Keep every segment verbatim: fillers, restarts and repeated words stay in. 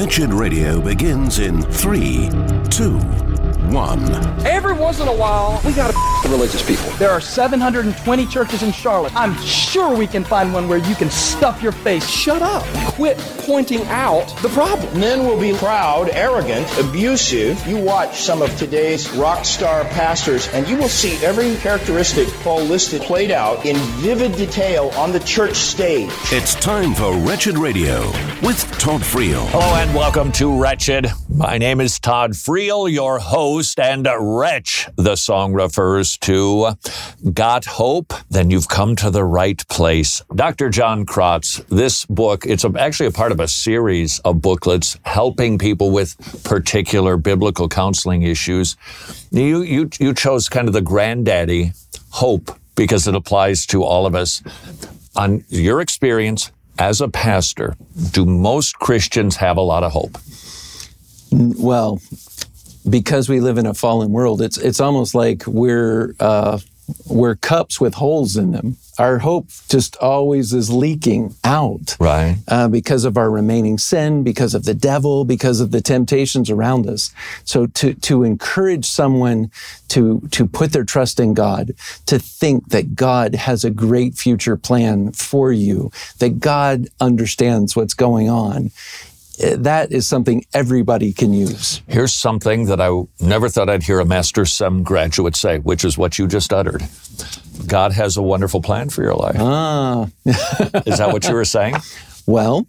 Wretched Radio begins in three, two, one. Every once in a while, we gotta religious people. There are seven hundred twenty churches in Charlotte. I'm sure we can find one where you can stuff your face. Shut up. Quit pointing out the problem. Men will be proud, arrogant, abusive. You watch some of today's rock star pastors, and you will see every characteristic Paul listed played out in vivid detail on the church stage. It's time for Wretched Radio with Todd Friel. Hello and welcome to Wretched. My name is Todd Friel, your host, and Wretch, the song refers to got hope? Then you've come to the right place. Doctor John Krotz, this book, it's a, actually a part of a series of booklets helping people with particular biblical counseling issues. You, you, you chose kind of the granddaddy, hope, because it applies to all of us. On your experience as a pastor, do most Christians have a lot of hope? Well, because we live in a fallen world, it's it's almost like we're uh, we're cups with holes in them. Our hope just always is leaking out, right? Uh, because of our remaining sin, because of the devil, because of the temptations around us. So to to encourage someone to to put their trust in God, to think that God has a great future plan for you, that God understands what's going on. That is something everybody can use. Here's something that I never thought I'd hear a Master Sem graduate say, which is what you just uttered. God has a wonderful plan for your life. Ah. Is that what you were saying? Well,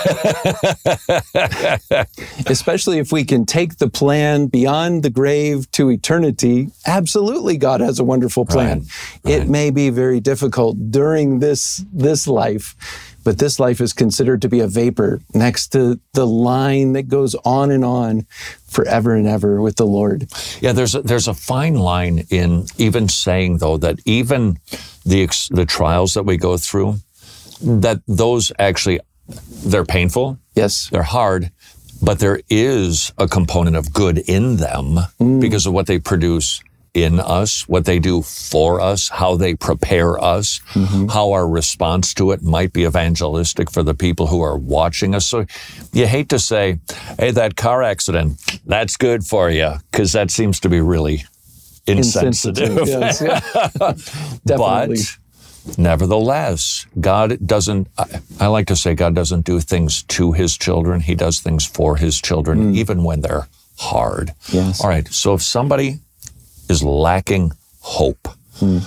especially if we can take the plan beyond the grave to eternity, absolutely God has a wonderful plan. Right, right. It may be very difficult during this this life, but this life is considered to be a vapor next to the line that goes on and on forever and ever with the Lord. Yeah, there's a, there's a fine line in even saying, though, that even the the trials that we go through, that those actually, they're painful. Yes. They're hard, but there is a component of good in them mm. because of what they produce in us, what they do for us, how they prepare us, mm-hmm. how our response to it might be evangelistic for the people who are watching us. So you hate to say, hey, that car accident, that's good for you, because that seems to be really insensitive. insensitive yes, yeah. Definitely. But nevertheless, God doesn't, I, I like to say God doesn't do things to his children. He does things for his children, mm. even when they're hard. Yes. All right, so if somebody is lacking hope, mm.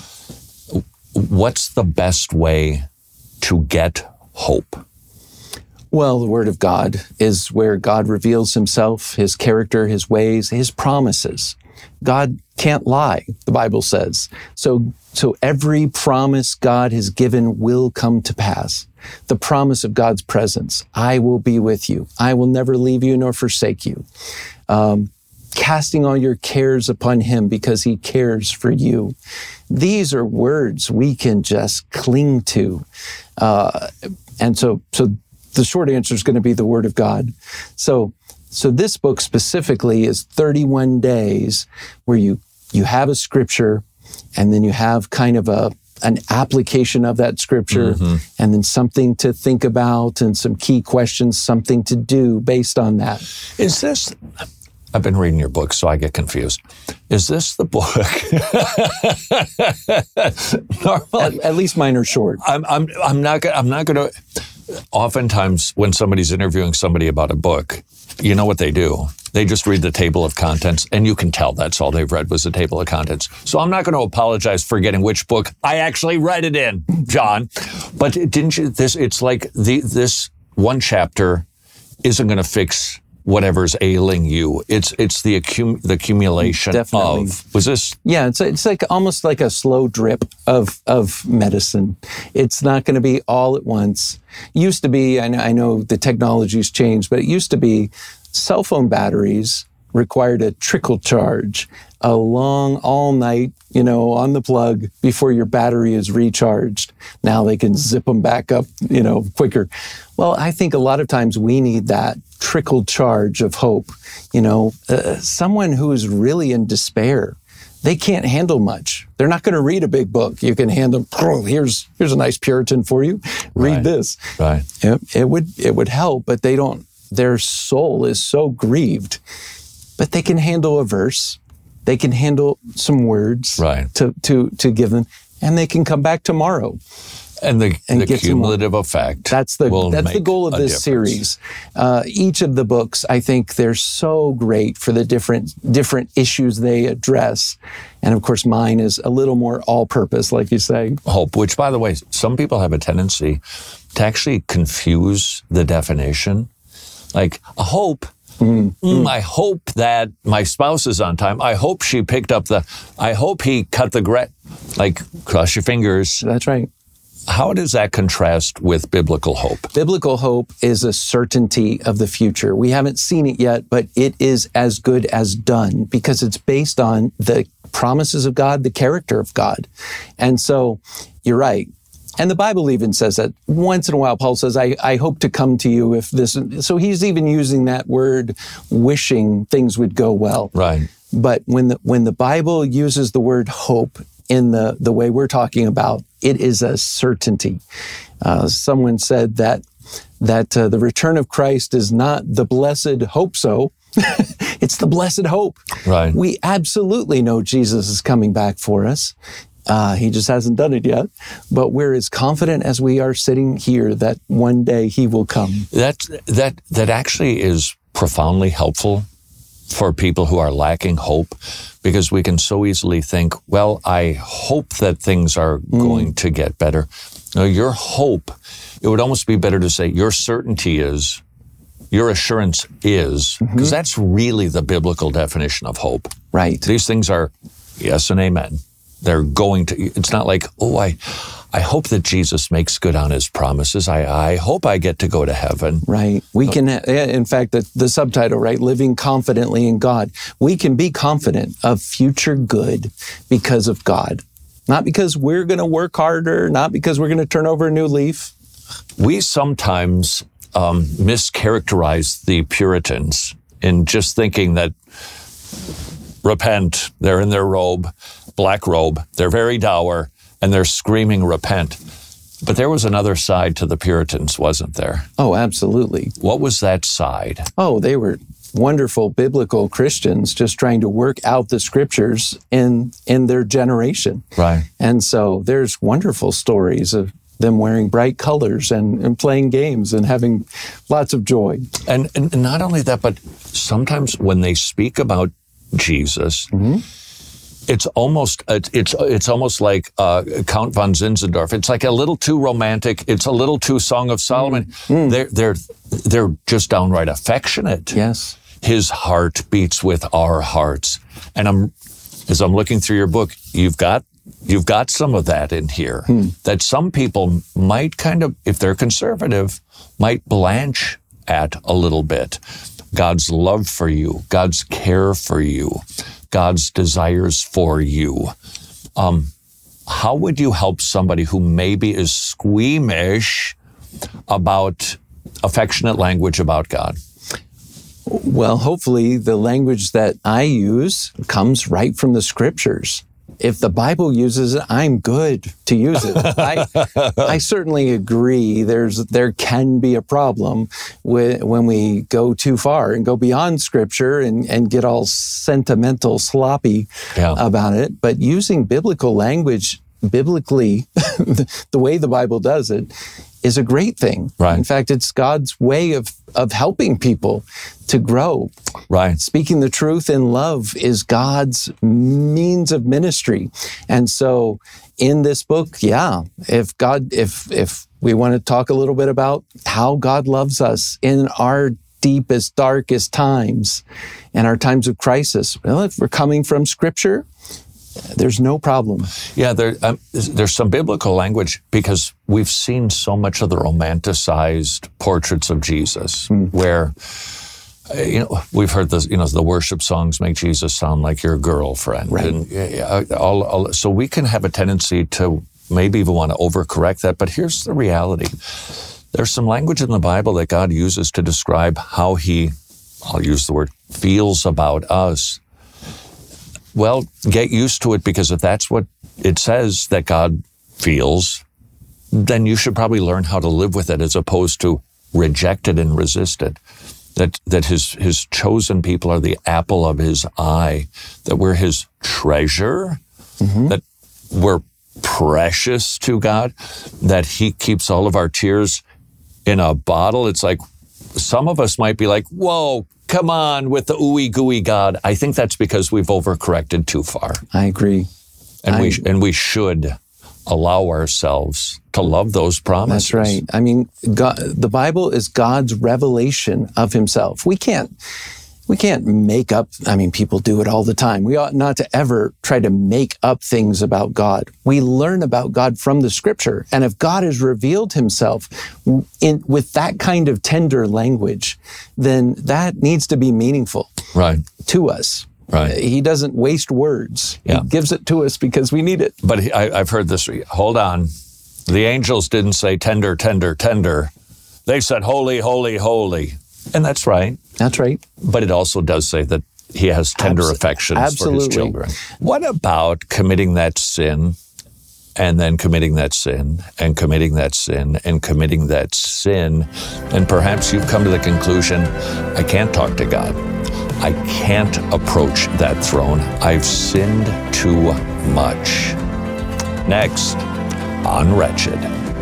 what's the best way to get hope? Well, the Word of God is where God reveals himself, his character, his ways, his promises. God can't lie, the Bible says. So, so every promise God has given will come to pass. The promise of God's presence. I will be with you. I will never leave you nor forsake you. Um, casting all your cares upon him because he cares for you. These are words we can just cling to. Uh, and so, so the short answer is going to be the Word of God. So, so this book specifically is thirty-one days where you, you have a scripture and then you have kind of a, an application of that scripture mm-hmm. and then something to think about and some key questions, something to do based on that. Is this... I've been reading your book, so I get confused. Is this the book? Normally, at, at least mine are short. I'm, I'm, I'm not. I'm not going to. Oftentimes, when somebody's interviewing somebody about a book, you know what they do? They just read the table of contents, and you can tell that's all they've read was the table of contents. So I'm not going to apologize for getting which book I actually read it in, John. But didn't you? This. It's like the this one chapter isn't going to fix whatever's ailing you. It's it's the accum- the accumulation Definitely. of. Was this? Yeah, it's it's like almost like a slow drip of of medicine. It's not going to be all at once. Used to be, I know, I know the technology's changed, but it used to be cell phone batteries required a trickle charge, a long all night, you know, on the plug before your battery is recharged. Now they can zip them back up, you know, quicker. Well, I think a lot of times we need that trickle charge of hope. You know, uh, someone who is really in despair, they can't handle much. They're not going to read a big book. You can hand them, oh, here's here's a nice Puritan for you. Read right. this. Right. It, it would it would help, but they don't their soul is so grieved, but they can handle a verse. They can handle some words right. to, to, to give them, and they can come back tomorrow. And the, and the cumulative effect. That's the that's the goal of this series. Uh, each of the books, I think, they're so great for the different different issues they address, and of course, mine is a little more all-purpose, like you say. Hope, which, by the way, some people have a tendency to actually confuse the definition. Like a hope. Mm, mm, I hope that my spouse is on time. I hope she picked up the. I hope he cut the grass. Like, cross your fingers. That's right. How does that contrast with biblical hope? Biblical hope is a certainty of the future. We haven't seen it yet, but it is as good as done because it's based on the promises of God, the character of God. And so you're right. And the Bible even says that once in a while, Paul says, I, I hope to come to you if this. So he's even using that word, wishing things would go well. Right. But when the, when the Bible uses the word hope in the, the way we're talking about, it is a certainty. Uh, someone said that that uh, the return of Christ is not the blessed hope so. It's the blessed hope. Right. We absolutely know Jesus is coming back for us. Uh, he just hasn't done it yet. But we're as confident as we are sitting here that one day he will come. That, that, that actually is profoundly helpful for people who are lacking hope, because we can so easily think, well, I hope that things are mm. going to get better. No, your hope, it would almost be better to say your certainty is, your assurance is, because mm-hmm. that's really the biblical definition of hope. Right. These things are yes and amen. They're going to, it's not like, oh, I I hope that Jesus makes good on his promises. I, I hope I get to go to heaven. Right. We can, in fact, the, the subtitle, right? Living confidently in God. We can be confident of future good because of God. Not because we're going to work harder, not because we're going to turn over a new leaf. We sometimes um, mischaracterize the Puritans in just thinking that repent, they're in their robe, black robe, they're very dour, and they're screaming, repent. But there was another side to the Puritans, wasn't there? Oh, absolutely. What was that side? Oh, they were wonderful biblical Christians just trying to work out the scriptures in in their generation. Right. And so there's wonderful stories of them wearing bright colors and, and playing games and having lots of joy. And, and not only that, but sometimes when they speak about Jesus, mm-hmm. It's almost it's it's almost like uh, Count von Zinzendorf. It's like a little too romantic. It's a little too Song of Solomon. Mm. They're they're they're just downright affectionate. Yes, his heart beats with our hearts. And I'm as I'm looking through your book, you've got you've got some of that in here mm. that some people might kind of, if they're conservative, might blanch at a little bit. God's love for you, God's care for you, God's desires for you. Um, how would you help somebody who maybe is squeamish about affectionate language about God? Well, hopefully the language that I use comes right from the scriptures. If the Bible uses it, I'm good to use it. I, I certainly agree there's there can be a problem with, when we go too far and go beyond Scripture and, and get all sentimental, sloppy yeah. about it. But using biblical language, biblically, the way the Bible does it, is a great thing. Right. In fact, it's God's way of, of helping people to grow. Right. Speaking the truth in love is God's means of ministry. And so in this book, yeah, if God, if, if we want to talk a little bit about how God loves us in our deepest, darkest times and our times of crisis, well, if we're coming from Scripture, there's no problem. Yeah, there, um, there's some biblical language because we've seen so much of the romanticized portraits of Jesus mm. where, uh, you know, we've heard the, you know, the worship songs make Jesus sound like your girlfriend. Right. And uh, all, all, so we can have a tendency to maybe even want to overcorrect that. But here's the reality. There's some language in the Bible that God uses to describe how he, I'll use the word, feels about us. Well, get used to it, because if that's what it says that God feels, then you should probably learn how to live with it as opposed to reject it and resist it. that that his his chosen people are the apple of his eye, that we're his treasure, mm-hmm. that we're precious to God, that he keeps all of our tears in a bottle. It's like some of us might be like, whoa, come on with the ooey gooey God. I think that's because we've overcorrected too far. I agree. And I, we and we should allow ourselves to love those promises. That's right. I mean, God, the Bible is God's revelation of himself. We can't, we can't make up, I mean, people do it all the time. We ought not to ever try to make up things about God. We learn about God from the scripture. And if God has revealed himself in, with that kind of tender language, then that needs to be meaningful right. to us. Right. He doesn't waste words. Yeah. He gives it to us because we need it. But he, I, I've heard this. Hold on. The angels didn't say tender, tender, tender. They said holy, holy, holy. And that's right. That's right. But it also does say that he has tender Abs- affections absolutely. for his children. What about committing that sin and then committing that sin and committing that sin and committing that sin? And perhaps you've come to the conclusion, I can't talk to God. I can't approach that throne. I've sinned too much. Next on Wretched.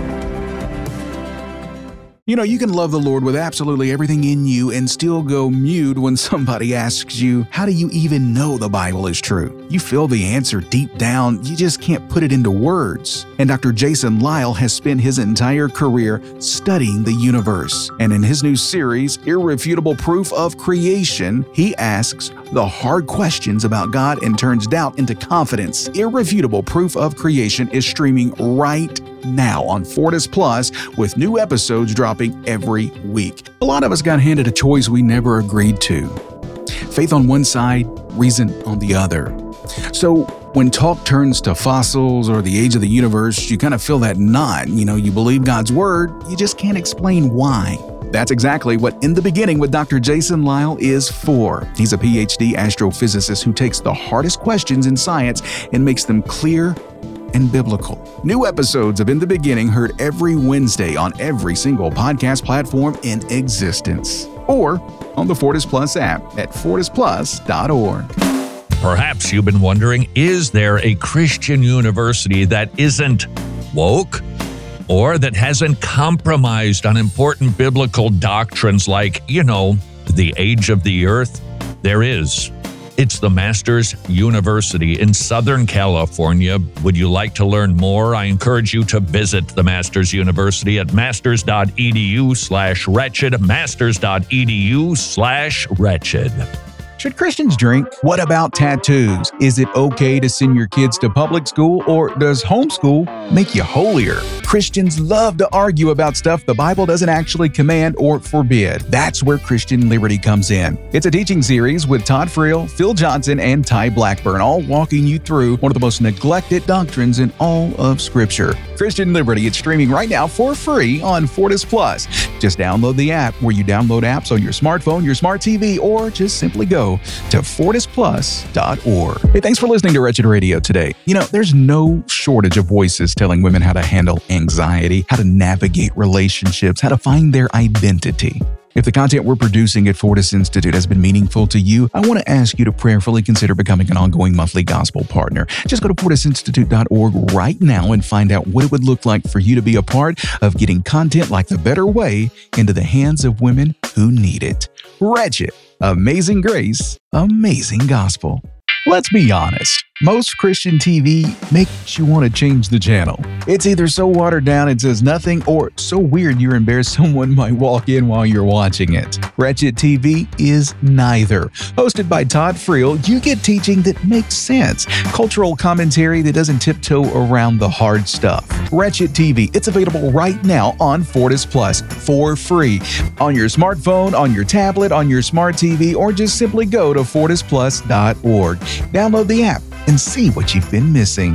You know, you can love the Lord with absolutely everything in you and still go mute when somebody asks you, how do you even know the Bible is true? You feel the answer deep down, you just can't put it into words. And Doctor Jason Lisle has spent his entire career studying the universe. And in his new series, Irrefutable Proof of Creation, he asks the hard questions about God and turns doubt into confidence. Irrefutable Proof of Creation is streaming right now on Fortis Plus with new episodes dropping every week. A lot of us got handed a choice we never agreed to. Faith on one side, reason on the other. So when talk turns to fossils or the age of the universe, you kind of feel that knot. You know, you believe God's word, you just can't explain why. That's exactly what In the Beginning with Doctor Jason Lisle is for. He's a P H D astrophysicist who takes the hardest questions in science and makes them clear and biblical. New episodes of In the Beginning heard every Wednesday on every single podcast platform in existence, or on the Fortis Plus app at fortis plus dot org. Perhaps you've been wondering, is there a Christian university that isn't woke or that hasn't compromised on important biblical doctrines like, you know, the age of the earth? There is. It's the Masters University in Southern California. Would you like to learn more? I encourage you to visit the Masters University at masters.edu slash wretched, masters.edu slash wretched. Should Christians drink? What about tattoos? Is it okay to send your kids to public school, or does homeschool make you holier? Christians love to argue about stuff the Bible doesn't actually command or forbid. That's where Christian Liberty comes in. It's a teaching series with Todd Friel, Phil Johnson, and Ty Blackburn, all walking you through one of the most neglected doctrines in all of Scripture. Christian Liberty, it's streaming right now for free on Fortis Plus. Just download the app where you download apps on your smartphone, your smart T V, or just simply go to fortis plus dot org. Hey, thanks for listening to Wretched Radio today. You know, there's no shortage of voices telling women how to handle anxiety, how to navigate relationships, how to find their identity. If the content we're producing at Fortis Institute has been meaningful to you, I want to ask you to prayerfully consider becoming an ongoing monthly gospel partner. Just go to fortis institute dot org right now and find out what it would look like for you to be a part of getting content like The Better Way into the hands of women who need it. Wretched, Amazing Grace, Amazing Gospel. Let's be honest. Most Christian T V makes you want to change the channel. It's either so watered down it says nothing, or so weird you're embarrassed someone might walk in while you're watching it. Wretched T V is neither. Hosted by Todd Friel, you get teaching that makes sense, cultural commentary that doesn't tiptoe around the hard stuff. Wretched T V, it's available right now on Fortis Plus for free. On your smartphone, on your tablet, on your smart T V, or just simply go to fortis plus dot org. Download the app and see what you've been missing.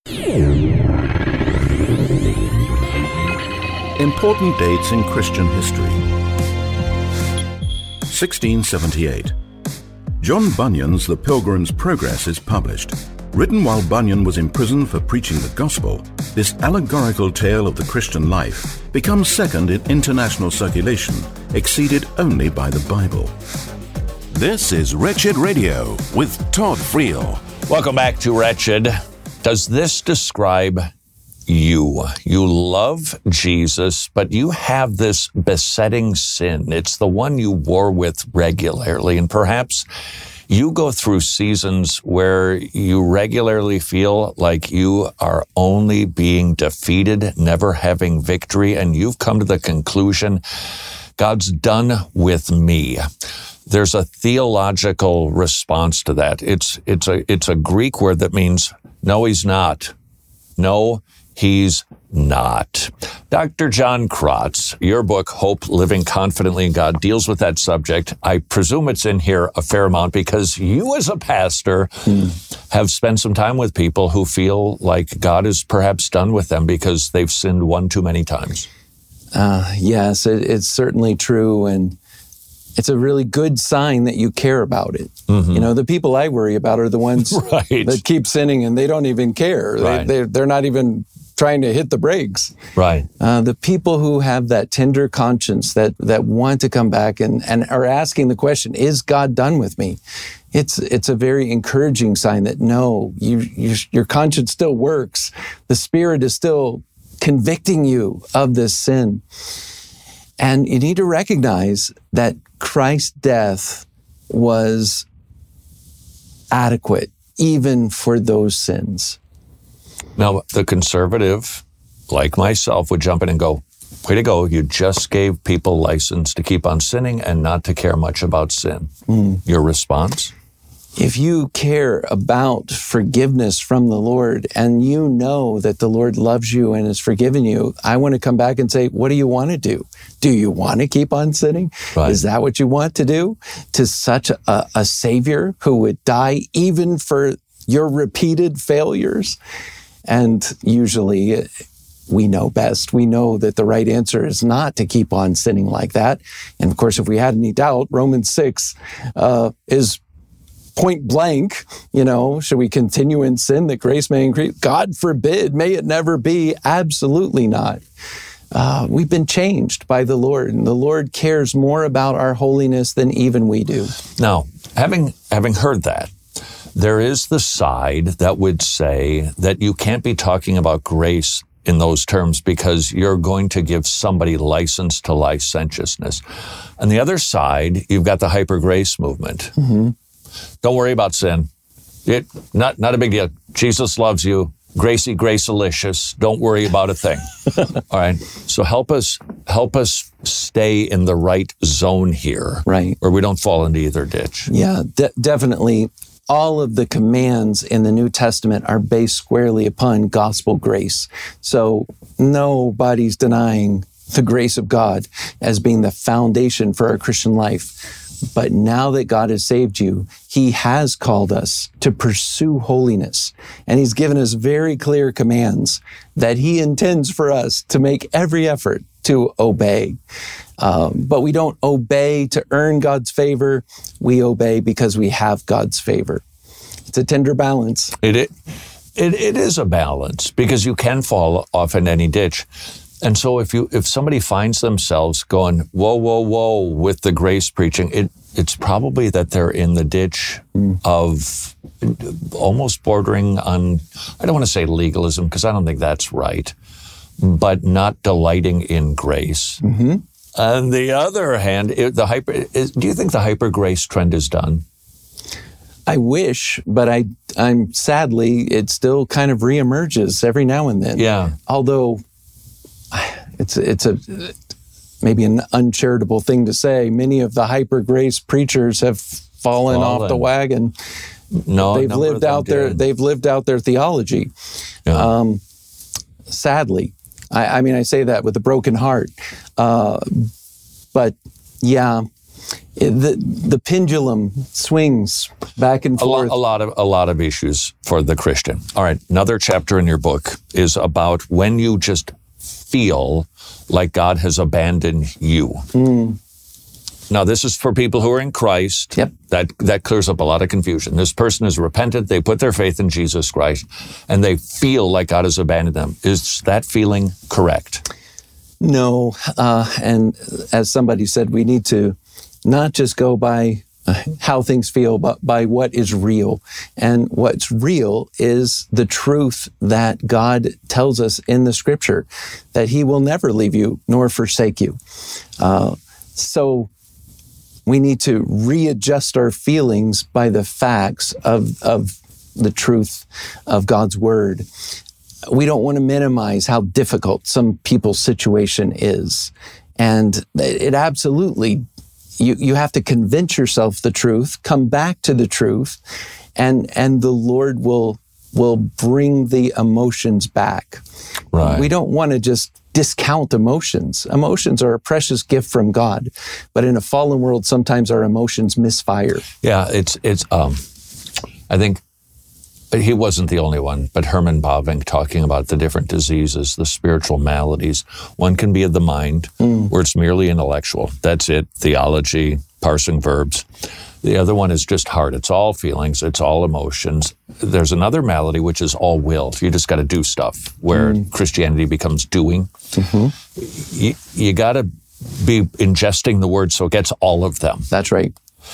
Important dates in Christian history. sixteen seventy-eight. John Bunyan's The Pilgrim's Progress is published. Written while Bunyan was imprisoned for preaching the gospel, this allegorical tale of the Christian life becomes second in international circulation, exceeded only by the Bible. This is Wretched Radio with Todd Friel. Welcome back to Wretched. Does this describe you? You love Jesus, but you have this besetting sin. It's the one you war with regularly, and perhaps you go through seasons where you regularly feel like you are only being defeated, never having victory, and you've come to the conclusion, God's done with me. There's a theological response to that. It's it's a it's a Greek word that means no, he's not. No, he's not. Doctor John Kratz, your book, Hope, Living Confidently in God, deals with that subject. I presume it's in here a fair amount because you as a pastor mm. have spent some time with people who feel like God is perhaps done with them because they've sinned one too many times. Uh, yes, it, it's certainly true. And it's a really good sign that you care about it. Mm-hmm. You know, the people I worry about are the ones right. that keep sinning and they don't even care. Right. They, they're, they're not even trying to hit the brakes. Right. Uh, the people who have that tender conscience that that want to come back and, and are asking the question, is God done with me? It's it's a very encouraging sign that no, you, you your conscience still works. The Spirit is still convicting you of this sin. And you need to recognize that Christ's death was adequate even for those sins. Now, the conservative, like myself, would jump in and go, way to go, you just gave people license to keep on sinning and not to care much about sin. Mm. Your response? If you care about forgiveness from the Lord and you know that the Lord loves you and has forgiven you, I want to come back and say, what do you want to do? Do you want to keep on sinning? Right. Is that what you want to do? To such a, a Savior who would die even for your repeated failures? And usually we know best. We know that the right answer is not to keep on sinning like that. And of course, if we had any doubt, Romans six uh, is point blank, you know, should we continue in sin that grace may increase? God forbid, may it never be. Absolutely not. Uh, we've been changed by the Lord, and the Lord cares more about our holiness than even we do. Now, having having heard that, there is the side that would say that you can't be talking about grace in those terms because you're going to give somebody license to licentiousness. On the other side, you've got the hyper grace movement. Mm-hmm. Don't worry about sin. It not not a big deal. Jesus loves you. Gracie, gracelicious. Don't worry about a thing. All right. So help us help us stay in the right zone here, right, where we don't fall into either ditch. Yeah, de- definitely. All of the commands in the New Testament are based squarely upon gospel grace. So nobody's denying the grace of God as being the foundation for our Christian life. But now that God has saved you, He has called us to pursue holiness. And He's given us very clear commands that He intends for us to make every effort to obey. Um, but we don't obey to earn God's favor. We obey because we have God's favor. It's a tender balance. It it it, it is a balance because you can fall off in any ditch. And so if you if somebody finds themselves going, whoa, whoa, whoa, with the grace preaching, it it's probably that they're in the ditch mm. of almost bordering on, I don't want to say legalism, because I don't think that's right, but not delighting in grace. Mm-hmm. On the other hand, it, the hyper, is, do you think the hyper grace trend is done? I wish, but I, I'm sadly, it still kind of reemerges every now and then. Yeah. Although it's it's a maybe an uncharitable thing to say. Many of the hyper grace preachers have fallen, fallen. off the wagon. No, they've lived out did. their they've lived out their theology. Yeah. Um, sadly, I, I mean, I say that with a broken heart. Uh, but yeah, it, the the pendulum swings back and forth. A, lo- a lot of a lot of issues for the Christian. All right, another chapter in your book is about when you just feel like God has abandoned you. Mm. now this is for people who are in Christ. Yep. That, that clears up a lot of confusion. This person is repentant, they put their faith in Jesus Christ, and they feel like God has abandoned them. Is that feeling correct? No, uh, and as somebody said, we need to not just go by how things feel, but by what is real. And what's real is the truth that God tells us in the Scripture, that He will never leave you nor forsake you. Uh, so we need to readjust our feelings by the facts of, of the truth of God's Word. We don't want to minimize how difficult some people's situation is. And it absolutely, you, you have to convince yourself the truth, come back to the truth, and, and the Lord will, will bring the emotions back. Right. We don't want to just discount emotions. Emotions are a precious gift from God, but in a fallen world, sometimes our emotions misfire. Yeah, it's, it's, um, I think, he wasn't the only one, but Herman Bavinck talking about the different diseases, the spiritual maladies. One can be of the mind, mm. where it's merely intellectual. That's it, theology, parsing verbs. The other one is just heart. It's all feelings. It's all emotions. There's another malady, which is all will. You just got to do stuff, where mm. Christianity becomes doing. Mm-hmm. You, you got to be ingesting the word so it gets all of them. That's right.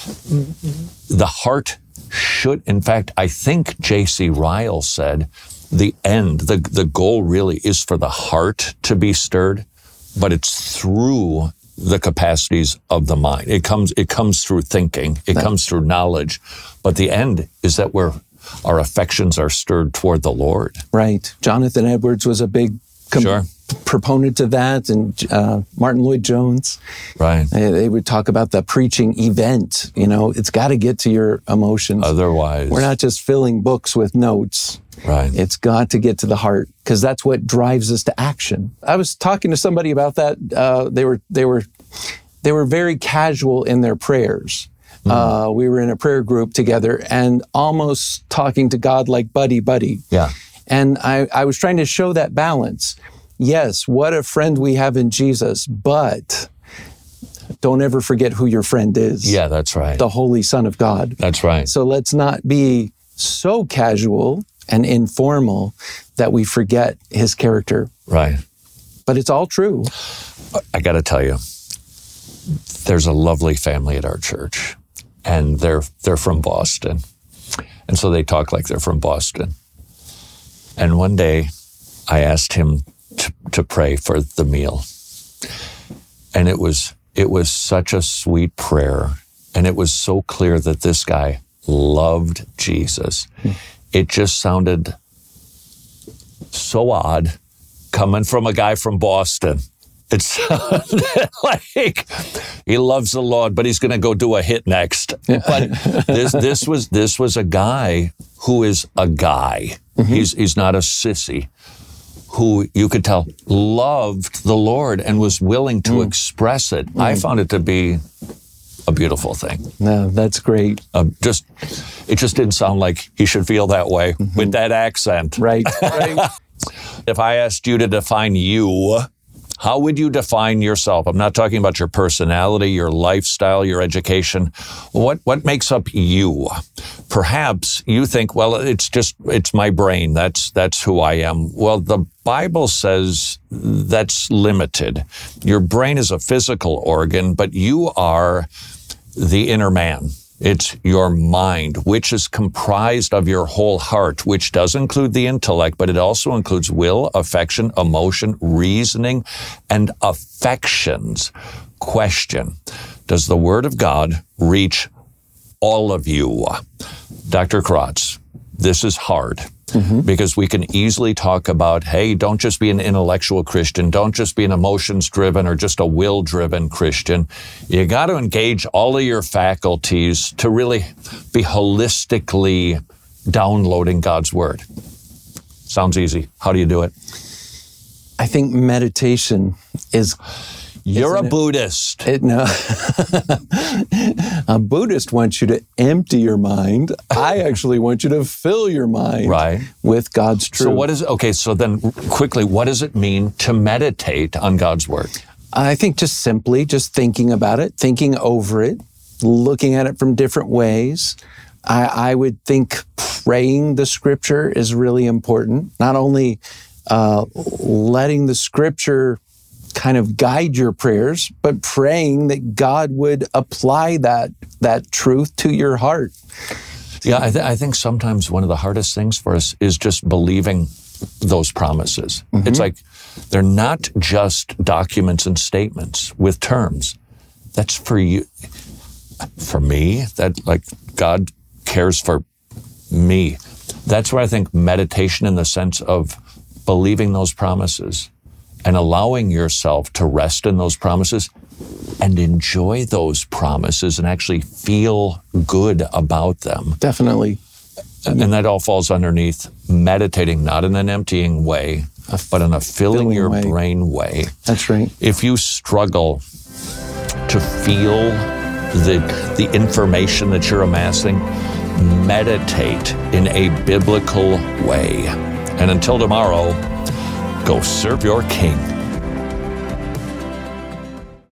The heart should, in fact, I think J C Ryle said, the end, the, the goal really is for the heart to be stirred, but it's through the capacities of the mind. It comes, it comes through thinking, it comes through knowledge, but the end is that we're, our affections are stirred toward the Lord. Right. Jonathan Edwards was a big com- sure. proponent of that, and uh, Martin Lloyd-Jones. Right. They, they would talk about the preaching event. You know, it's got to get to your emotions. Otherwise, we're not just filling books with notes. Right. It's got to get to the heart, because that's what drives us to action. I was talking to somebody about that. Uh, they were they were they were very casual in their prayers. Mm. Uh, we were in a prayer group together and almost talking to God like buddy buddy. Yeah. And I, I was trying to show that balance. Yes, what a friend we have in Jesus, but don't ever forget who your friend is. Yeah, that's right. The Holy Son of God. That's right. So let's not be so casual and informal that we forget His character. Right. But it's all true. I got to tell you, there's a lovely family at our church, and they're they're from Boston. And so they talk like they're from Boston. And one day I asked him to, to pray for the meal. And it was it was such a sweet prayer. And it was so clear that this guy loved Jesus. Mm. It just sounded so odd coming from a guy from Boston. It sounded like he loves the Lord, but he's going to go do a hit next. Yeah. But this this was this was a guy who is a guy. Mm-hmm. He's he's not a sissy, who you could tell loved the Lord and was willing to mm. express it. Mm. I found it to be a beautiful thing. No, that's great. Uh, just it just didn't sound like he should feel that way mm-hmm. with that accent. Right. Right. If I asked you to define you, how would you define yourself? I'm not talking about your personality, your lifestyle, your education. What what makes up you? Perhaps you think, well, it's just, it's my brain. That's that's who I am. Well, the Bible says that's limited. Your brain is a physical organ, but you are the inner man. It's your mind, which is comprised of your whole heart, which does include the intellect, but it also includes will, affection, emotion, reasoning, and affections. Question: does the Word of God reach all of you? Doctor Kratz, this is hard. Mm-hmm. Because we can easily talk about, hey, don't just be an intellectual Christian. Don't just be an emotions-driven or just a will-driven Christian. You got to engage all of your faculties to really be holistically downloading God's Word. Sounds easy. How do you do it? I think meditation is... You're a it? Buddhist. It, no. A Buddhist wants you to empty your mind. I actually want you to fill your mind right. with God's truth. So what is, okay, so then quickly, what does it mean to meditate on God's Word? I think just simply just thinking about it, thinking over it, looking at it from different ways. I, I would think praying the scripture is really important. Not only uh, letting the scripture kind of guide your prayers, but praying that God would apply that that truth to your heart. Yeah, I, th- I think sometimes one of the hardest things for us is just believing those promises. Mm-hmm. It's like they're not just documents and statements with terms. That's for you. For me, that like God cares for me. That's where I think meditation in the sense of believing those promises and allowing yourself to rest in those promises and enjoy those promises and actually feel good about them. Definitely. And that all falls underneath meditating, not in an emptying way, but in a filling, filling your way. brain way. That's right. If you struggle to feel the, the information that you're amassing, meditate in a biblical way. And until tomorrow, go serve your King.